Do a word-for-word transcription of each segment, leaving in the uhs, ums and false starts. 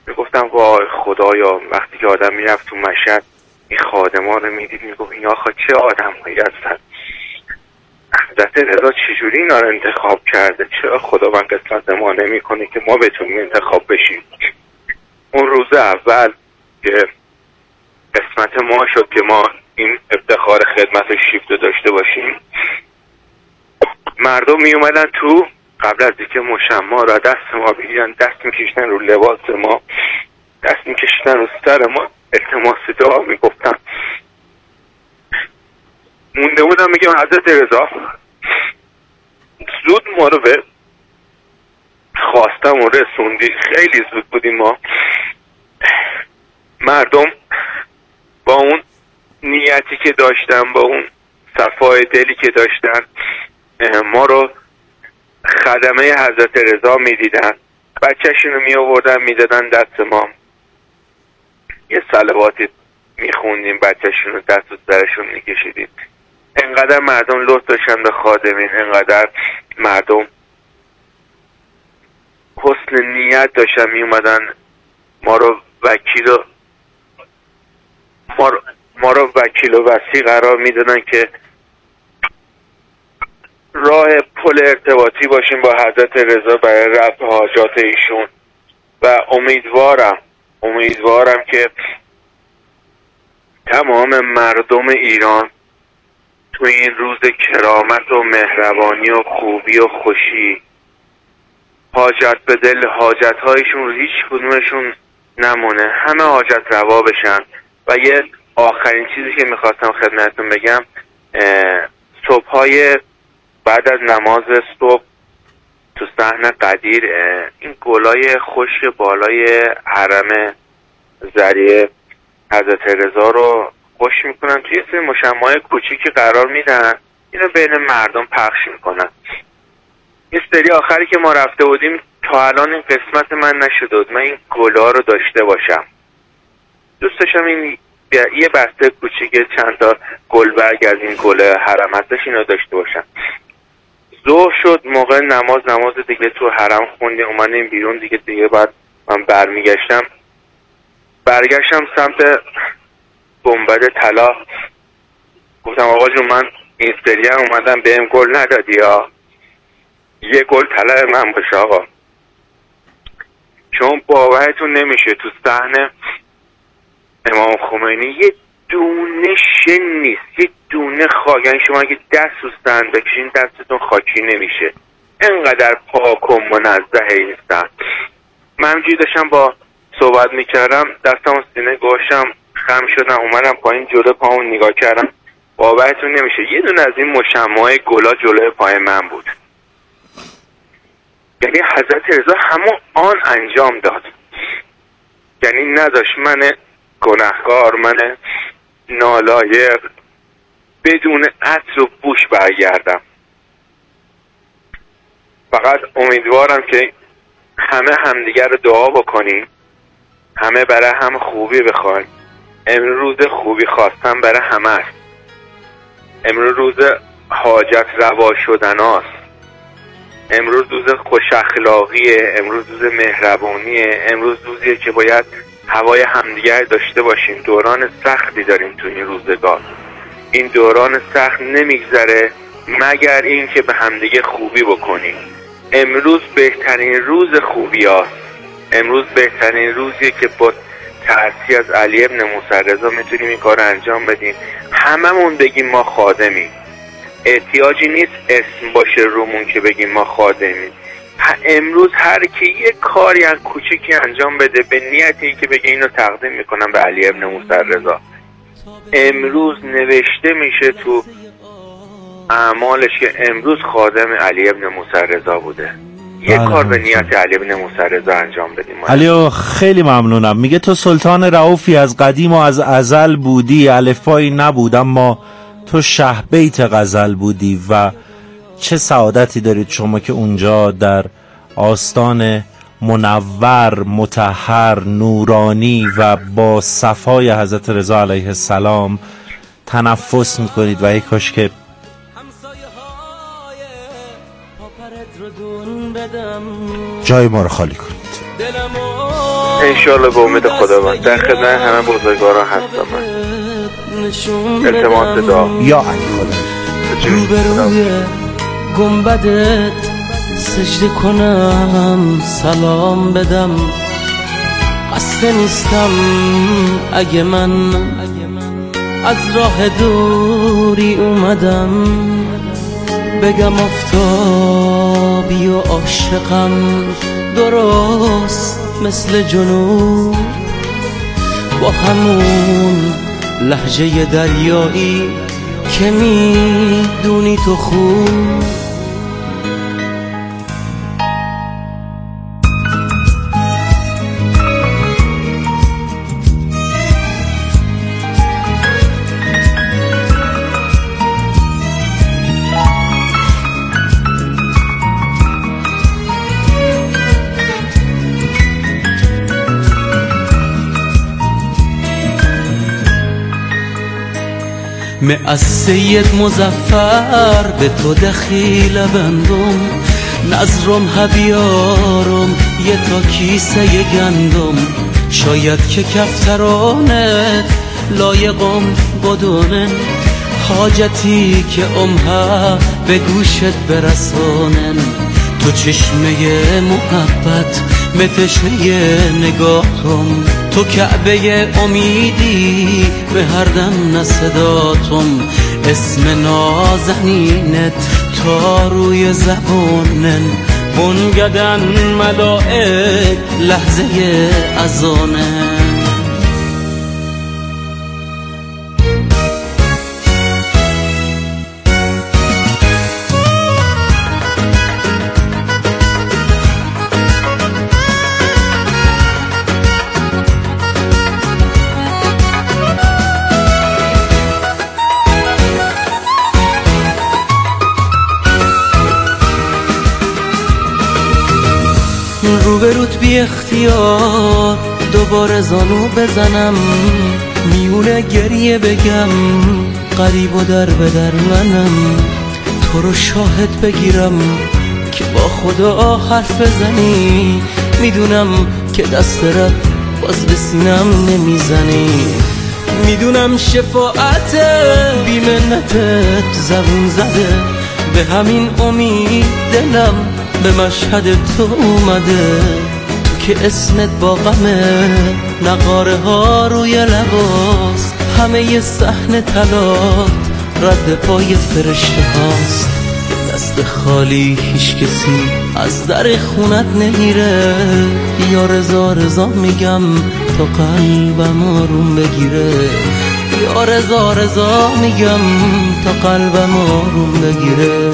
میگفتم وای خدایا، وقتی که آدم میرفت تو مشهد این خادما رو میدید میگفت این آخه چه آدم هایی هستن، حضرت رضا چجوری اینا رو انتخاب کرده، چرا خدا من قسمت ما نمی کنه که ما بتونیم انتخاب بشیم. اون روز اول که قسمت ما شد که ما این افتخار خدمت و شیفت رو داشته باشیم، مردم می اومدن تو، قبل از اینکه مشما را دست ما بگیرن دست میکشتن رو لباس ما، دست میکشتن رو سر ما، التماس دعا میگفتن. مونده بودم میگم حضرت رضا زود ما رو به خواستم و رسوندی، خیلی زود بودیم ما. مردم با اون نیتی که داشتن، با اون صفای دلی که داشتن، ما رو خدمه حضرت رضا میدیدن، بچه‌شون رو می آوردن میدادن دست ما، یه صلواتی میخوندیم، بچه‌شون رو دست و سرشون میکشیدیم. انقدر مردم لطف داشتن به خادمین، انقدر مردم حسن نیت داشتن می اومدن ما رو وکیل و ما رو, ما رو وکیل و وصی قرار میدادن که راه پل ارتباطی باشیم با حضرت رضا برای رفع حاجات ایشون. و امیدوارم امیدوارم که تمام مردم ایران تو این روز کرامت و مهربانی و خوبی و خوشی حاجت به دل حاجت هایشون هیچ کدومشون نمونه، همه حاجت روا بشن. و یه آخرین چیزی که میخواستم خدمتتون بگم، صبح های بعد از نماز صبح تو صحن قدیر این گلای خشک بالای حرم ذریعه حضرت رضا رو خوش میکنن، توی سری مشمعای کوچیکی قرار میدن، اینو بین مردم پخش میکنن. این سری آخری که ما رفته بودیم تا الان این قسمت من نشده بود، من این گلا رو داشته باشم. دوست داشتم این یه بسته کوچیک چند تا گلبرگ از این گل حرم هستش اینو داشته باشم. ظهر شد، موقع نماز نماز دیگه تو حرم خوندیم، اومدیم بیرون دیگه دیگه بعد من برمیگشتم برگشتم سمت گنبد طلا، گفتم آقا جون من این سری هم اومدم بهم گل ندادی یا یه گل طلا من باشه آقا، چون باورتون نمیشه تو صحن امام خمینی یه دونه شن نیست، یه دونه خاک، یعنی شما اگه دست رو صحن بکشین دستتون خاکی نمیشه، انقدر پاک و منزه این صحن. من همجوری داشتم با صحبت میکردم دستم و سینه گوشم خم شدم، اومدم پایین جلو پامون نگاه کردم، باورتون نمیشه یه دونه از این مشمعای گلا جلوی پای من بود. یعنی حضرت رضا همون آن انجام داد، یعنی نداشت من گناهکار، من نالایق بدون عطر و بوش برگردم. فقط امیدوارم که همه همدیگر رو دعا بکنیم، همه برای هم خوبی بخوایم. امروز خوبی خواستن برای همه است، امروز روز حاجت روا شدن است، امروز روز خوش اخلاقیه، امروز روز مهربانیه، امروز روزیه که باید هوای همدیگر داشته باشیم. دوران سختی داریم تو این روزگار، این دوران سخت نمیگذره مگر این که به همدیگه خوبی بکنیم. امروز بهترین روز خوبی هست، امروز بهترین روزیه که با تأثیر از علی ابن موسی رضا میتونیم این کار انجام بدیم. هممون بگیم ما خادمیم، احتیاجی نیست اسم باشه رومون که بگیم ما خادمیم. امروز هر کی یک کاری از کوچیکی انجام بده به نیتی که بگه اینو تقدیم میکنم به علی ابن موسی رضا، امروز نوشته میشه تو اعمالش که امروز خادم علی ابن موسی رضا بوده. یه کار به نیت علی ابن موسی رضا انجام بدیم. علیو خیلی ممنونم. میگه تو سلطان رئوفی، از قدیم و از ازل بودی، الفبایی نبود اما تو شه بیت غزل بودی. و چه سعادتی دارید شما که اونجا در آستان منور، مطهر، نورانی و با صفای حضرت رضا علیه السلام تنفس میکنید و ای کاش که جای ما رو خالی کنید. انشالله به امید خداوند در خدمت همه بزرگواران هستم. من التماس دعا یا علی خدا. روبروی گنبدت سجده کنم سلام بدم، قصد نیستم اگه من از راه دوری اومدم بگم افتابی و عاشقم درست مثل جنوب، با همون لهجه دریایی که میدونی تو خوب. من از سید مظفر به تو دخیل بندم، نظرم هبیارم یه تا کیسه گندم، شاید که کفترانت لایقم بدونن، حاجتی که امها به گوشت برسانن، تو چشمه محبت متشنه نگاهتم، تو کعبه امیدی به هر دم نصداتم، اسم نازنینت تا روی زبانن، بنگدن ملائک لحظه اذانن. روبروت بی اختیار دوباره زانو بزنم، میونه گریه بگم قریب و در به در منم، تو رو شاهد بگیرم که با خدا حرف بزنی، میدونم که دست رب باز به سینم نمیزنی، میدونم شفاعت بی منتت زبون زده، به همین امید دلم به مشهد تو اومده، تو که اسمت با غمه نقاره ها روی لباست، همه ی صحن تلات رد پای فرشته هاست، دست خالی هیچ کسی از در خونت نمیره، یا رضا رضا میگم تا قلبم آروم بگیره، یا رضا رضا میگم تا قلبم آروم بگیره.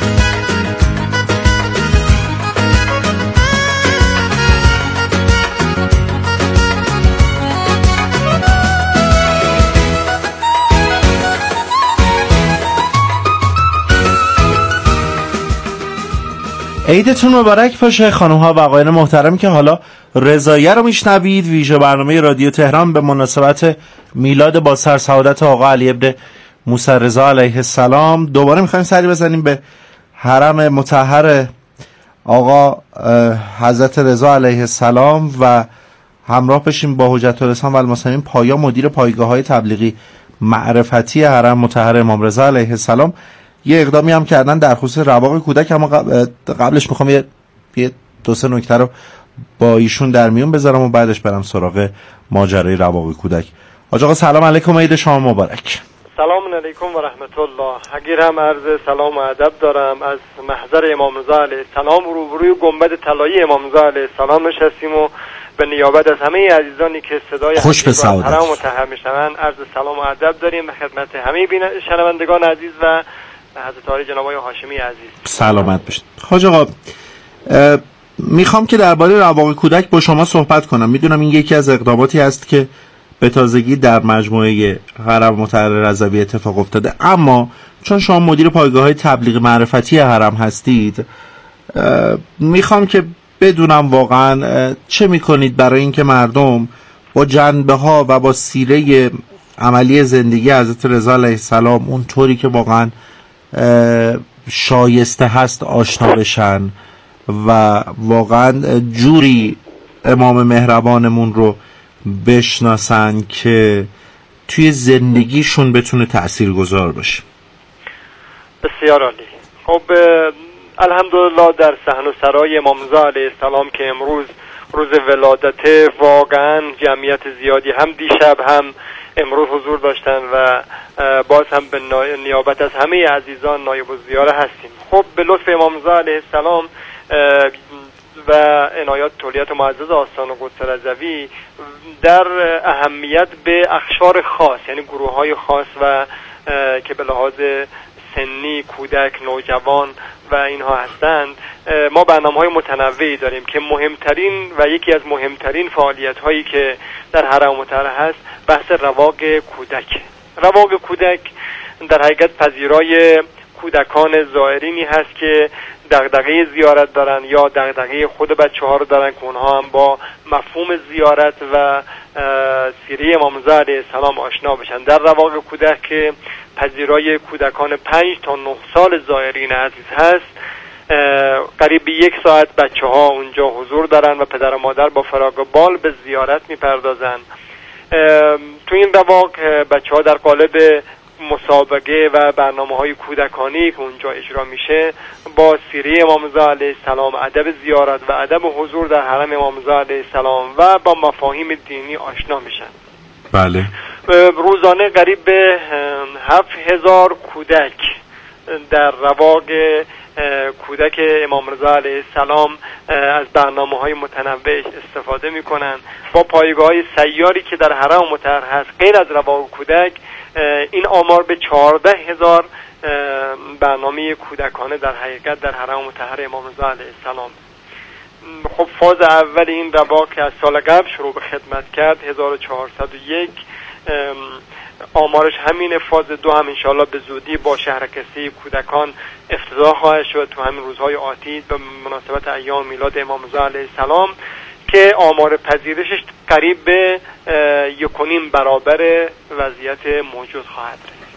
عیدتون مبارک باشه خانم ها و آقایان محترم که حالا رضاییه رو میشنوید. ویژه برنامه رادیو تهران به مناسبت میلاد با سرسعادت آقا علی ابن موسی رضا علیه السلام. دوباره میخوایم سری بزنیم به حرم مطهر آقا حضرت رضا علیه السلام و همراه بشیم با حجت الاسلام و المسلمین پایا، مدیر پایگاه‌های تبلیغی معرفتی حرم مطهر امام رضا علیه السلام. یه اقدامی هم کردن در خصوص رواق کودک، اما قبلش میخوام یه, یه دو سه نکته رو با ایشون در میون بذارم و بعدش برم سراغ ماجرای رواق کودک. حاج آقا سلام علیکم، عید شما مبارک. سلام علیکم و رحمت الله. اگر هم عرض سلام و ادب دارم. از محضر امام رضا علیه السلام روبروی گنبد طلایی امام رضا علیه السلام نشستیم و به نیابت از همه عزیزانی که صدای خوش به سعادت حرم مطهر میشنوند عرض سلام و ادب داریم به خدمت همه شنوندگان عزیز و حضرت عالی جناب آقای هاشمی عزیز. سلامت باشید. حاج آقا میخوام که درباره رواق کودک با شما صحبت کنم. میدونم این یکی از اقداماتی است که به تازگی در مجموعه حرم مطهر رضوی اتفاق افتاده، اما چون شما مدیر پایگاه‌های تبلیغ معرفتی حرم هستید میخوام که بدونم واقعا چه میکنید برای اینکه مردم با جنبه ها و با سیره عملی زندگی حضرت رضا علیه السلام اون طوری که واقعا شایسته هست آشنا بشن و واقعا جوری امام مهربانمون رو بشناسن که توی زندگیشون بتونه تأثیرگذار باشه؟ بسیار عالی. خب الحمدلله در صحن و سرای امام رضا علیه السلام که امروز روز ولادت، واقعا جمعیت زیادی هم دیشب هم امروز حضور داشتن و باز هم به نیابت از همه عزیزان نایب الزیاره هستیم. خب به لطف امام رضا علیه السلام و عنایات تولیت معزز آستان قدس رضوی در اهمیت به اقشار خاص، یعنی گروه های خاص و که به لحاظ سنی، کودک، نوجوان و اینها هستند، ما برنامه‌های متنوعی داریم که مهمترین و یکی از مهمترین فعالیت‌هایی که در حرم مطهر هست بحث رواق کودک. رواق کودک در حقیقت پذیرای کودکان زائرینی هست که دغدغه زیارت دارن یا دغدغه خود بچه‌ها رو دارن که اونها هم با مفهوم زیارت و سیره امام رضا علیه السلام آشنا بشن. در رواق کودک که پذیرای کودکان پنج تا نه سال زائرین عزیز هست، قریب به یک ساعت بچه ها اونجا حضور دارن و پدر و مادر با فراغ بال به زیارت میپردازن. تو این رواق بچه ها در قالب مسابقه و برنامه های کودکانی که اونجا اجرا میشه با سیره امام رضا علیه السلام، ادب زیارت و ادب حضور در حرم امام رضا علیه السلام و با مفاهیم دینی آشنا میشن. بله. روزانه قریب به هفت هزار کودک در رواق کودک امام رضا علیه السلام از برنامه‌های متنوع استفاده میکنن. با پایگاه‌های سیاری که در حرم مطهر هست غیر از رواق کودک، این آمار به چهارده هزار برنامه کودکانه در حقیقت در حرم مطهر امام رضا علیه السلام. خب فاز اول این رواق که از سال قبل شروع به خدمت کرد هزار و چهارصد و یک، آمارش همینه. فاز دو هم انشاءالله به زودی با شهرکسی کودکان افتتاح خواهد شد تو همین روزهای آتی به مناسبت ایام میلاد امام رضا علیه السلام که آمار پذیرشش قریب به یک و نیم برابر وضعیت موجود خواهد رسید.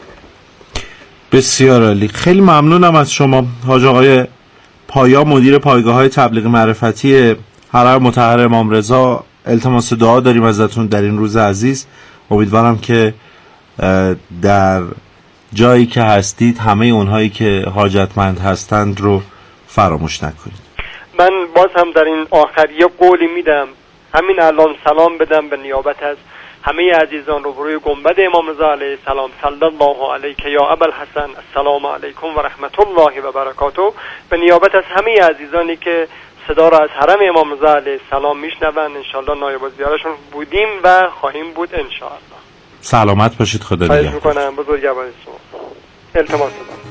بسیار عالی. خیلی ممنونم از شما حاج آقای پایا، مدیر پایگاه‌های تبلیغ معرفتی حرم مطهر امام رضا. التماس دعا داریم ازتون در این روز عزیز. امیدوارم که در جایی که هستید همه اونهایی که حاجتمند هستند رو فراموش نکنید. من باز هم در این آخریه قولی میدم، همین الان سلام بدم به نیابت از همه عزیزان روبروی گنبد امام رضا علیه السلام. صلی الله علیک یا ابوالحسن، السلام علیکم و رحمت الله و برکاته. به نیابت از همه عزیزانی که صدا را از حرم امام رضا علیه السلام میشنوند، انشالله نایب الزیارهشون بودیم و خواهیم بود انشالله. سلامت باشید. خدا نگهدار. خواهش میکنم. بزرگوار شما. التماس دارم.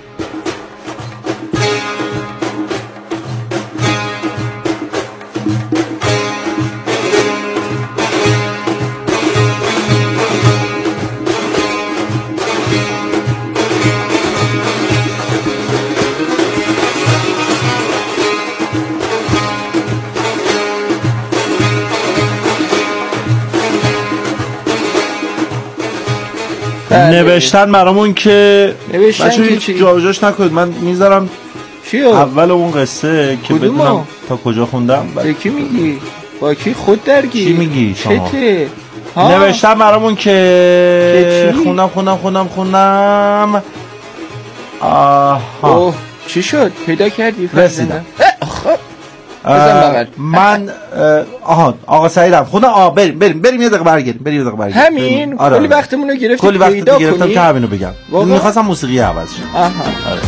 نوشتن برامون که نوشتن که چی؟ جاجاش نکنید، من میذارم چیو؟ اول اون قصه که بدونم تا کجا خوندم. به کی میگی؟ با کی خود درگی؟ چی میگی شما؟ چته؟ نوشتن برامون که خوندم خوندم خوندم خوندم آها. اوه چی شد؟ پیدا کردی؟ رسیدم. خب من آها آقا سعیدم خوندم. آه بریم بریم بریم یه دقیقه برگردیم بریم یه دقیقه برگردیم. همین آره کلی وقتمون رو گرفتیم. کلی وقت گرفتم که همینو بگم. می‌خواستم موسیقی عوض شه. آها آره.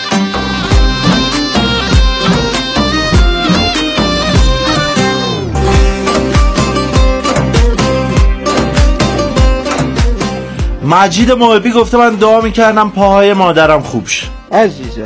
مجید محبی گفته من دعا میکردم پاهای مادرم خوب شه. عزیزم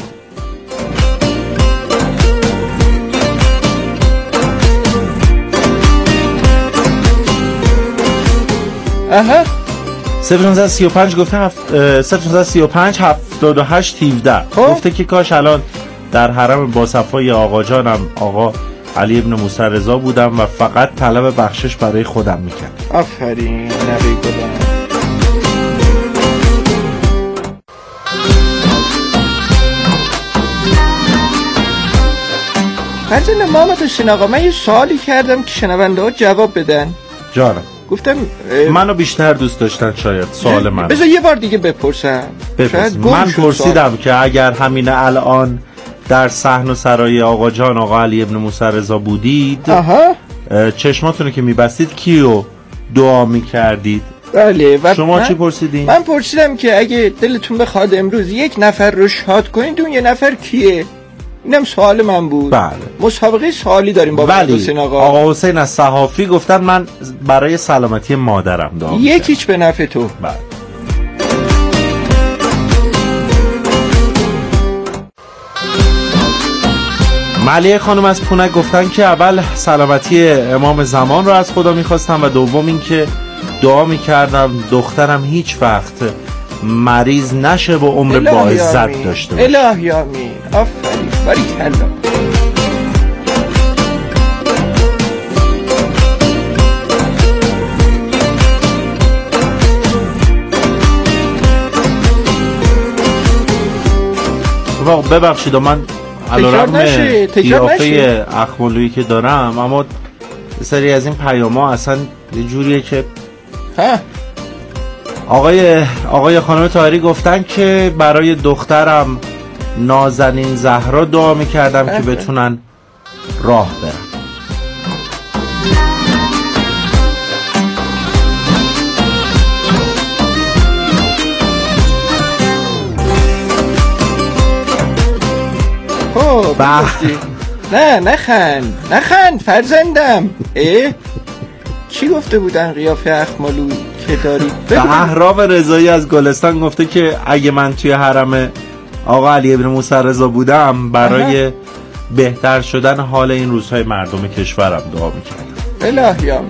اها. صفر نهصد و سی و پنج گفته هفت صفر نهصد و سی و پنج هفتاد و هشت هفده گفته که کاش الان در حرم با صفای آقا جانم آقا علی ابن موسی رضا بودم و فقط طلب بخشش برای خودم میکرد. آفرین نبی گلم. فرزند محمد حسین آقا، من یه سوالی کردم که شنونده ها جواب بدن. جانم. گفتم منو بیشتر دوست داشتن شاید سوال من. بذار یه بار دیگه بپرسم. بپرس. من پرسیدم که اگر همین الان در صحن و سرای آقا جان آقا علی ابن موسی رضا بودید، آها، چشماتونو که میبستید کیو دعا میکردید؟ بله. و شما چی پرسیدین؟ من پرسیدم که اگه دلتون بخواد امروز یک نفر رو شاد کنید، اون یه نفر کیه؟ اینم سوال من بود. بله. مسابقه سوالی داریم با حسین آقا. آقا حسین از صحافی گفتن من برای سلامتی مادرم دعا می‌کنم. یکیش به نفع تو. بله. ملیه خانم از پونک گفتن که اول سلامتی امام زمان رو از خدا میخواستم و دوم این که دعا میکردم دخترم هیچ وقت مریض نشه و عمر با عزت داشته باشه. الهی آمین. آفرین، باریکلا. واقعا ببخشید من علیرغم قیافه اخمالویی که دارم، اما سری از این پیام‌ها اصلا یه جوریه که ها. آقای آقای خانم طاهری گفتن که برای دخترم نازنین زهرا دعا میکردم که بتونن راه برن. نه نخند نخند فرزندم. اه چی گفته بودن قیافه اخمالویی که داری؟ بهرام رضایی از گلستان گفته که اگه من توی حرم آقا علی ابن موسی رضا بودم برای اه. بهتر شدن حال این روزهای مردم کشورم دعا میکردم. الهی آمین.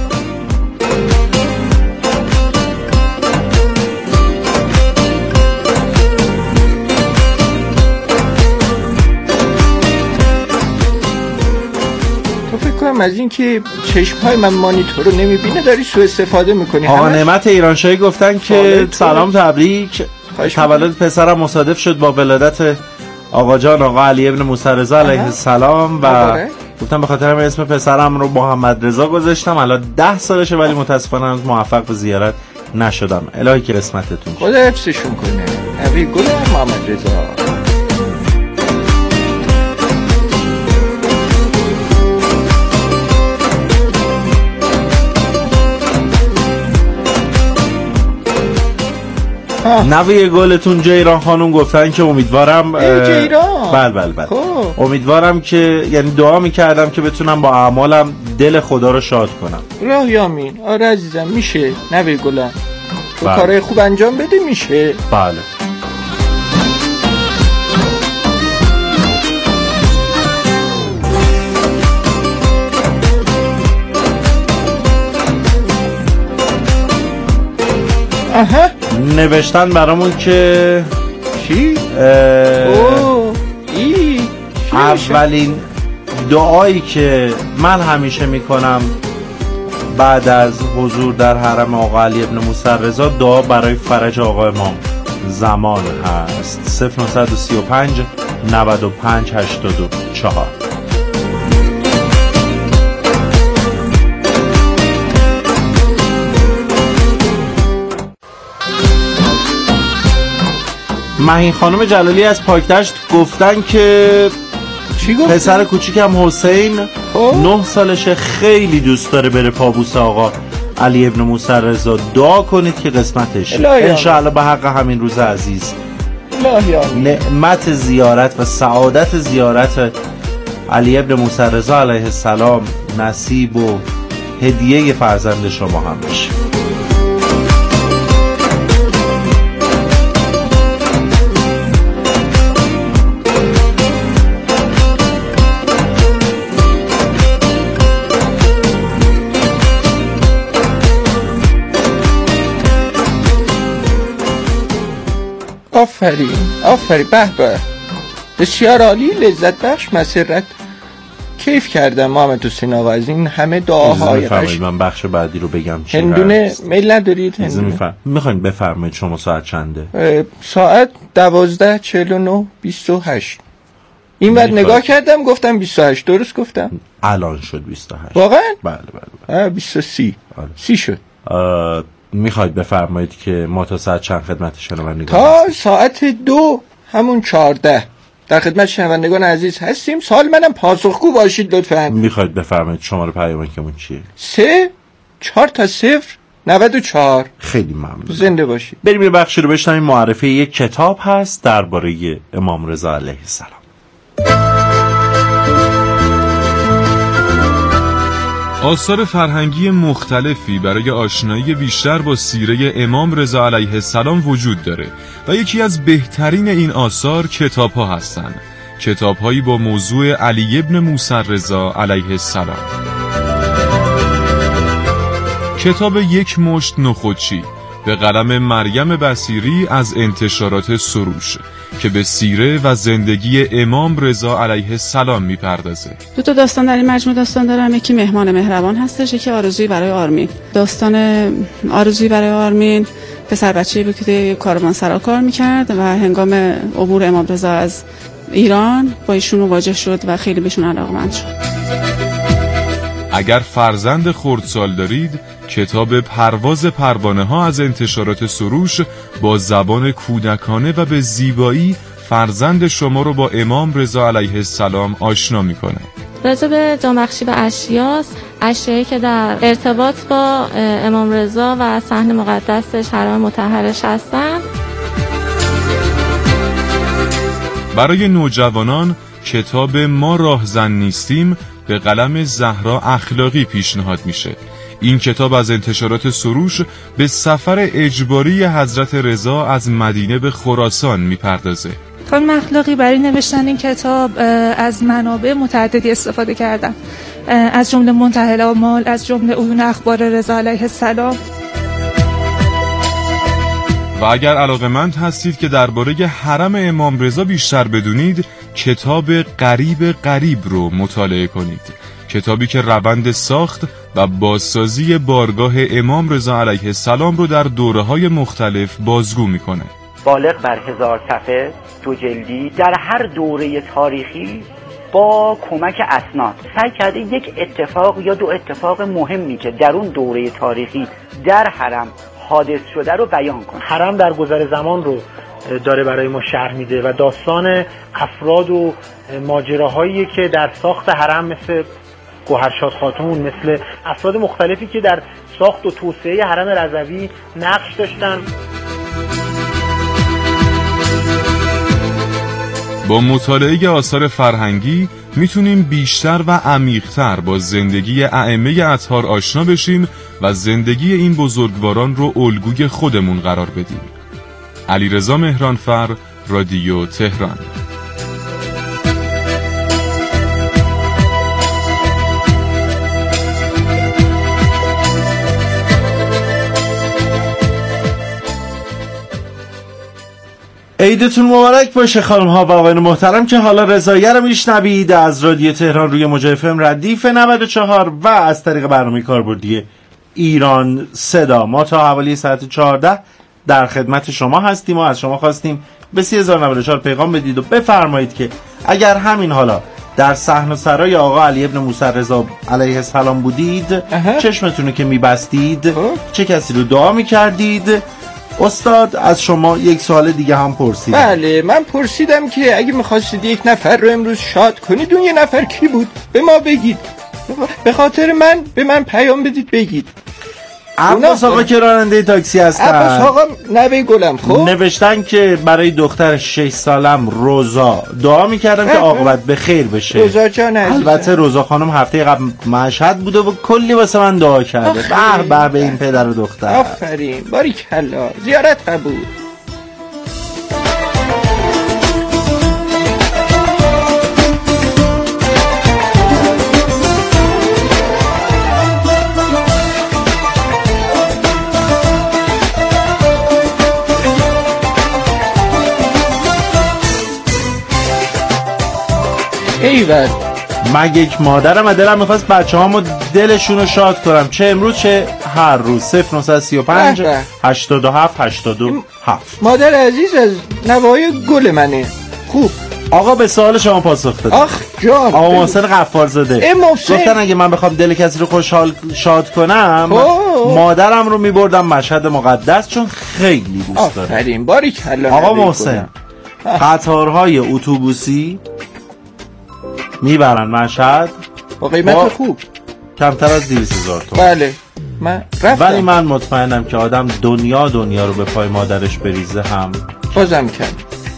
از این که چشمهای من مانیتور رو نمیبینه داری سوء استفاده میکنی. آقا نعمت ایرانشاهی گفتن که سلام تبریک، تولد پسرم مصادف شد با ولادت آقا جان آقا علی ابن موسی رضا علیه السلام و گفتم به خاطر اسم پسرم رو محمد رضا گذاشتم. الان ده سالشه ولی متاسفانه موفق به زیارت نشدم. الهی که قسمتتون خدا حفظشون کنه. نبی گل محمد رضا. نوی گلتون جیران خانم گفتن که امیدوارم جیران بله بله بله امیدوارم که یعنی دعا میکردم که بتونم با اعمالم دل خدا رو شاد کنم. راهی آمین. آره عزیزم میشه نوی گلم. تو بله. کارهای خوب انجام بده میشه. بله. آها نوشتن برامون که چی؟ اوه ای اولین دعایی که من همیشه میکنم بعد از حضور در حرم آقا علی ابن موسی رضا دعا برای فرج آقا امام زمان هست. صفر نه سه پنج نود و پنج هشتاد و چهار. مهین خانم جلالی از پاکدشت گفتن که چی گفتن؟ پسر کوچیکم حسین نه سالشه، خیلی دوست داره بره پابوس آقا علی ابن موسی رضا. دعا کنید که قسمتش انشاءالله به حق همین روز عزیز نعمت زیارت و سعادت زیارت علی ابن موسی رضا علیه السلام نصیب و هدیه فرزند شما هم بشه. آفرین آفرین به به بسیار عالی، لذت بخش، مسرت. کیف کردم محمد حسین آقا از این همه دعاهای قشنگ. من بخش بعدی رو بگم چی هندونه میل ندارید؟ هندونه میخواین بفرمایید. شما ساعت چنده؟ ساعت دوازده چهل و نه بیست و هشت. این بعد نگاه کردم گفتم بیست و هشت. درست گفتم؟ الان شد بیست و هشت. واقعا؟ بله بله بله. بیست و سی. آره. سی شد. میخواید بفرمایید که ما تا ساعت چند خدمت شنوندگان تا هستیم؟ ساعت دو همون چارده در خدمت شنوندگان عزیز هستیم. سوال منم پاسخگو باشید لطفاً. میخواید بفرمایید شماره پیامکمون چیه؟ سه چهار تا صفر نود و چهار. خیلی ممنون. زنده باشید. بریم یه بخشی رو بشنویم. معرفی یک کتاب هست درباره امام رضا علیه السلام. آثار فرهنگی مختلفی برای آشنایی بیشتر با سیره امام رضا علیه السلام وجود داره و یکی از بهترین این آثار کتاب ها هستن. کتاب هایی با موضوع علی ابن موسی رضا علیه السلام. کتاب یک مشت نخودچی به قلم مریم بصیری از انتشارات سروش که به سیره و زندگی امام رضا علیه السلام میپردازه. دو تا داستان در این مجموعه داستان دارم. یکی مهمان مهربان هستش، یکی آرزویی برای آرمین. داستان آرزویی برای آرمین پسر بچه‌ای بود که کاروانسرا کار میکرد و هنگام عبور امام رضا از ایران با ایشون مواجه شد و خیلی بهشون علاقه‌مند شد. اگر فرزند خردسال دارید، کتاب پرواز پروانه ها از انتشارات سروش با زبان کودکانه و به زیبایی فرزند شما رو با امام رضا علیه السلام آشنا میکنه. راجع به جامبخشی و اشیاس، اشیایی که در ارتباط با امام رضا و صحن مقدسش حرم مطهرش هستن. برای نوجوانان کتاب ما راهزن نیستیم به قلم زهرا اخلاقی پیشنهاد میشه. این کتاب از انتشارات سروش به سفر اجباری حضرت رضا از مدینه به خراسان میپردازه. خانم اخلاقی برای نوشتن این کتاب از منابع متعددی استفاده کردن، از جمله منتهی الآمال، از جمله عیون اخبار رضا علیه السلام. و اگر علاقه‌مند هستید که درباره حرم امام رضا بیشتر بدونید، کتاب غریب غریب رو مطالعه کنید. کتابی که روند ساخت و بازسازی بارگاه امام رضا علیه السلام رو در دوره‌های مختلف بازگو میکنه. بالغ بر هزار صفحه، دو جلدی، در هر دوره تاریخی با کمک اسناد سعی کرده یک اتفاق یا دو اتفاق مهمی که در اون دوره تاریخی در حرم حادث شده رو بیان کنه. حرم در گذر زمان رو داره برای ما شرح میده و داستان افراد و ماجراهایی که در ساخت حرم مثل گوهرشاد خاتون، مثل افراد مختلفی که در ساخت و توسعه حرم رضوی نقش داشتن. با مطالعه آثار فرهنگی میتونیم بیشتر و عمیق‌تر با زندگی ائمه اطهار آشنا بشیم و زندگی این بزرگواران رو الگوی خودمون قرار بدیم. علیرضا مهرانفر، رادیو تهران. عیدتون مبارک باشه خانم ها و آقایان محترم که حالا رضاییه رو میشنوید از رادیو تهران روی موج اف ام ردیف نود و چهار و از طریق برنامه کاربردی ایران صدا. ما تا حوالی ساعت چهارده در خدمت شما هستیم و از شما خواستیم به سی هزار و نود و چهار پیغام بدید و بفرمایید که اگر همین حالا در صحن و سرای آقا علی ابن موسی رضا علیه السلام بودید، اها. چشمتونو که میبستید چه کسی رو دعا میکردید؟ استاد از شما یک سوال دیگه هم پرسید. بله، من پرسیدم که اگه میخواستید یک نفر رو امروز شاد کنید، اون یه نفر کی بود؟ به ما بگید، به خاطر من به من پیام بدید بگید. عباس آقا که راننده تاکسی هستن. عباس آقا نوه گلم. خب نوشتن که برای دختر شش سالم روزا دعا میکردم که عاقبت به خیر بشه. روزا جان عزیزم. البته روزا خانم هفته قبل مشهد بوده و کلی واسه من دعا کرده. به به به این پدر و دختر. آفرین، باریکلا، زیارت قبول. ایول، من یک مادرم و دلم میخواست بچه هامو دلشون رو شاد کنم، چه امروز چه هر روز. صفر نه سه پنج هشتاد و هفت هشتاد و هفت. مادر عزیز از نوای گل منه. خوب آقا به سوال شما پاسخ دادم. آخ جان. آقا محسن غفارزاده محسن گفتن اگه من بخوام دل کسی رو خوشحال شاد کنم اوه. مادرم رو میبردم مشهد مقدس چون خیلی دوست داره. آفرین باریکلا. آقا محسن قطارهای اتوبوسی میبرن مشهد با قیمت با خوب کمتر از دویست هزار تومان. بله من رفتم. ولی من مطمئنم که آدم دنیا دنیا رو به پای مادرش بریزه هم بازم کرد.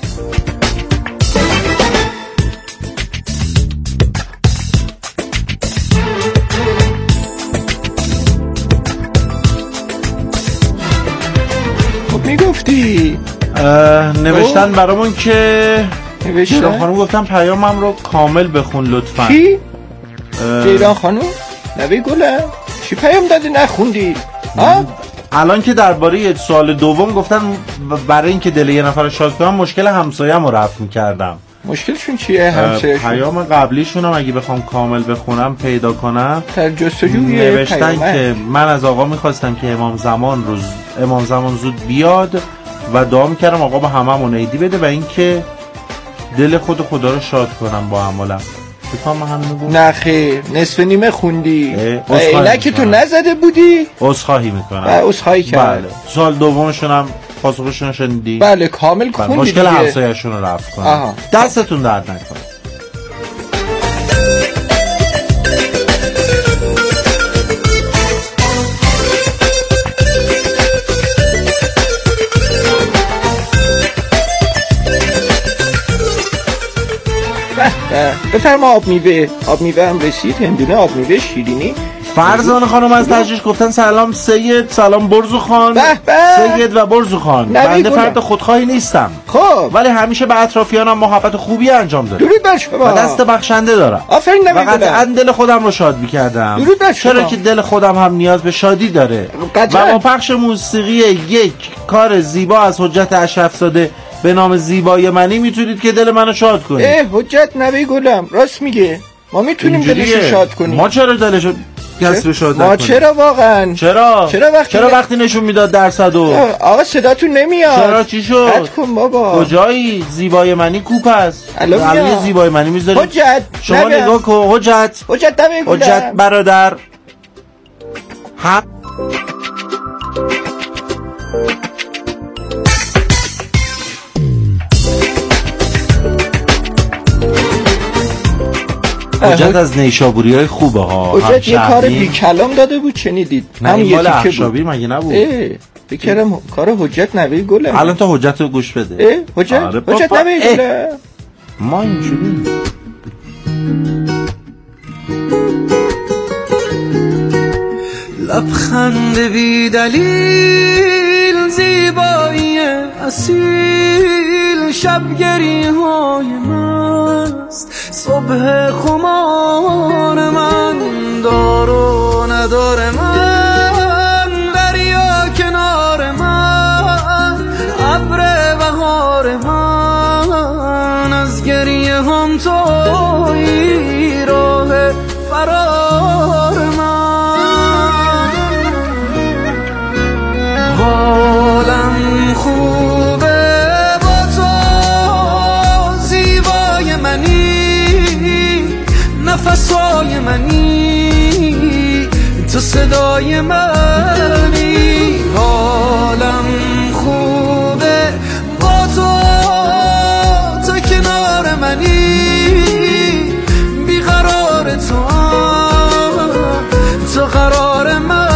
خب میگفتی نوشتن برامون که نوشتن جیران خانم گفتن پیامم رو کامل بخون لطفا. کی؟ جیران خانم؟ نوی گلم چی پیام دادی نخوندی؟ ها؟ الان که درباره سوال دوم گفتن برای اینکه دل یه نفر رو شاد کنم مشکل همسایه‌مو رفع می‌کردم. مشکلشون چیه همسایه‌شون؟ پیام قبلیشون هم اگه بخوام کامل بخونم پیدا کنم در جستجوی نوشتن که من از آقا می‌خواستم که امام زمان روز امام زمان زود بیاد و دعا می‌کردم آقا با هممون عیدی بده و اینکه دل خود خدا رو شاد کنم با عملم. بفهم من همینو گفت؟ نه خیر نصف نیمه خوندی. عینک تو نزده بودی؟ عذرخواهی میکنم. عذرخواهی کرد. بله. سال دومشون هم پاسخشون شنیدی؟ بله کامل خوندی. مشکل همسایه‌شون رو رفع کنم. دستتون درد نکنه. بفرما آب میوه. آب میوه هم رسید. هندونه آب میوه شیرینی. فرزانه خانم از تجریش گفتن سلام سید، سلام برزو خان. سید و برزو خان. بنده فرد خودخواهی نیستم. خب ولی همیشه به اطرافیانم محبت خوبی انجام دادم. درود بر شما. و دست بخشنده دارم. آفرین نبی و قطعا دل خودم رو شاد می‌کردم. درود بر شما. چرا که دل خودم هم نیاز به شادی داره. قطعا. و با پخش موسیقی یک کار زیبا از حجت اشرف زاده به نام زیبای منی میتونید که دل منو شاد کنید. اه حجت نبی گلم راست میگه. ما میتونیم دلشو شاد کنیم. ما چرا دلشو کسی رو شاد ما نکنیم؟ چرا واقعا؟ چرا؟ چرا وقتی چرا وقتی نشون میداد درصدو؟ آقا صداتون نمیاد. چرا چی شد؟ قطع کن بابا. کجایی؟ زیبای منی کوپ است. الان زیبای منی میذاریم. حجت شما نبیم. نگاه کن حجت. حجت نبی گلم. حجت برادر. هم حجت از نیشابوری های خوبه ها. حجت یه کار بی کلام داده بود شنیدید؟ نه این مال اخشابی مگه نبود؟ بکرم کار حجت نبی گلم. الان تا حجت رو گوش بده. حجت آره حجت نبی گلم. ما اینجوری لبخند بی دلیل زیبایی اصیل شبگری های مست صبح خمار من دار و ندار من دریا کنار من ابر بهار من از گریه هم تویی راه فرار من حالم خوبه با تو زیبای منی نفسای منی تو صدای منی حالم خوبه با تو تو کنار منی بیقرار تو تو قرار منی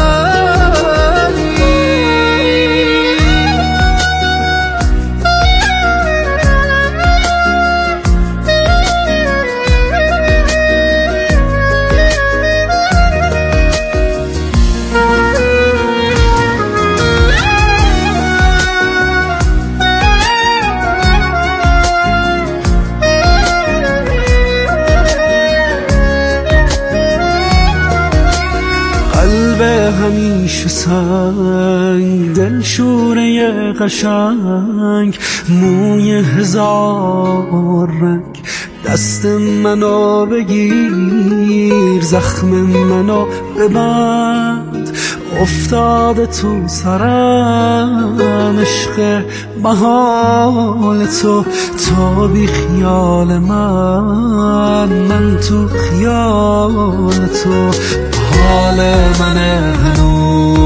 همیشه سنگ دل شوره قشنگ موی هزار رنگ دست منو بگیر زخم منو ببند افتاده تو سرم عشق محال تو، تو بی خیال من، من تو خیال تو، حال من هنوز